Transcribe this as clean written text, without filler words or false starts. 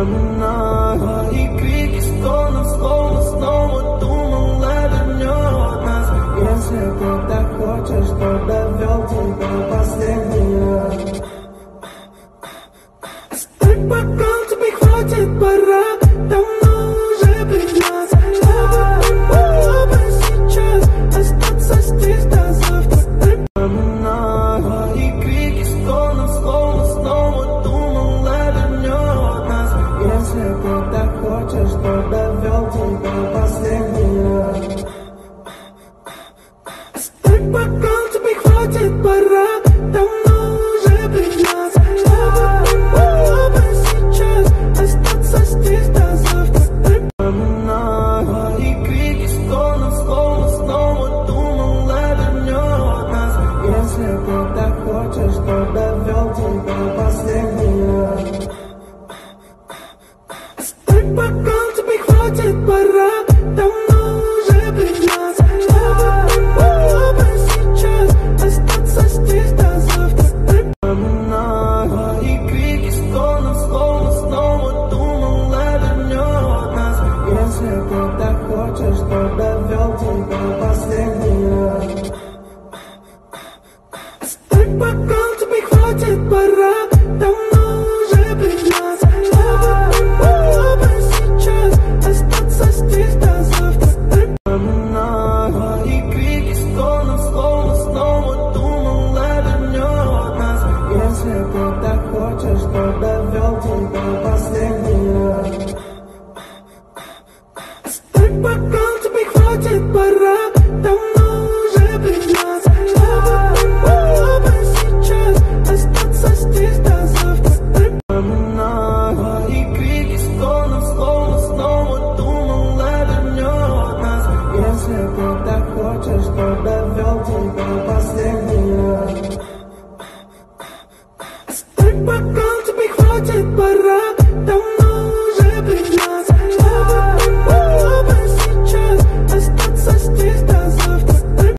вспоминаю твои крики, стоны, снова думала, вернет нас. Если ты так хочешь, то довел тебя последний раз. Оставь бокал, тебе хватит, пора, давно уже принес. Чтобы ты было бы сейчас остаться здесь до завтра. Вспоминаю твои крики, стоны, снова думала, вернет нас. Если ты так хочешь, то довел тебя последний раз. Оставь бокал, тебе хватит, пора, давно уже принес. Чтобы ты было бы сейчас остаться здесь до завтра. Вспоминаю твои крики, стоны, снова думала, вернет нас. Если ты так хочешь, то довел тебя последний раз. Оставь бокал, тебе хватит, пора, давно уже принес. Чтобы ты было бы сейчас остаться здесь до завтра. Вспоминаю твои крики, стоны, снова думала, вернет нас. Если ты так хочешь, то довел тебя последний раз. Оставь бокал, тебе хватит, пора, давно уже принес. Чтобы ты было бы сейчас остаться здесь до завтра. Вспоминаю твои крики, стоны, снова думала, вернет нас. Если ты так хочешь, то довел тебя последний раз. Оставь бокал, тебе хватит, пора, давно уже принес. Чтобы ты было бы сейчас остаться здесь до завтра. Вспоминаю твои крики, стоны, снова думала, вернет нас. Если ты так хочешь, то довел тебя последний раз. Оставь бокал, тебе хватит, пора, давно